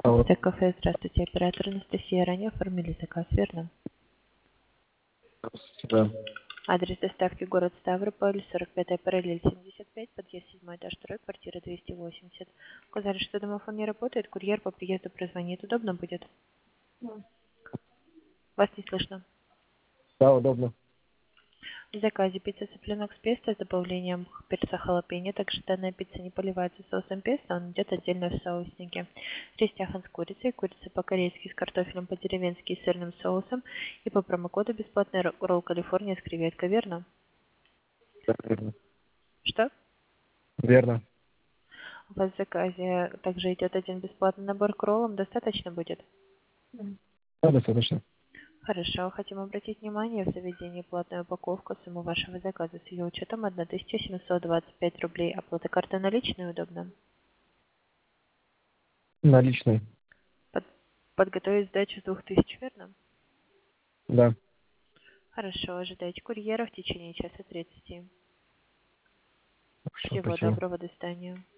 Алло. Кафе, здравствуйте, оператор Анастасия. Ранее оформили заказ, верно? Да. Адрес доставки город Ставрополь, 45-я параллель 75, подъезд 7 этаж 2, квартира 280. Сказали, что домофон не работает, курьер по приезду прозвонит. Удобно будет? Вас не слышно. Да, удобно. В заказе пицца цыпленок с песто с добавлением перца халапеньо. Также данная пицца не поливается соусом песто, он идет отдельно в соуснике. Рис тяхан с курицей, курица по-корейски с картофелем по-деревенски и сырным соусом. И по промокоду бесплатный ролл Калифорния с креветкой, верно? Да, верно. Что? Верно. У вас в заказе также идет один бесплатный набор к роллам. Достаточно будет? Да, достаточно. Хорошо. Хотим обратить внимание, в заведении платная упаковка. Сумма вашего заказа с ее учетом 1725 рублей. Оплата картой наличной удобно? Наличный. Под- Подготовить сдачу с 2000, верно? Да. Хорошо. Ожидайте курьера в течение часа 30. Хорошо, Всего спасибо. доброго. До свидания.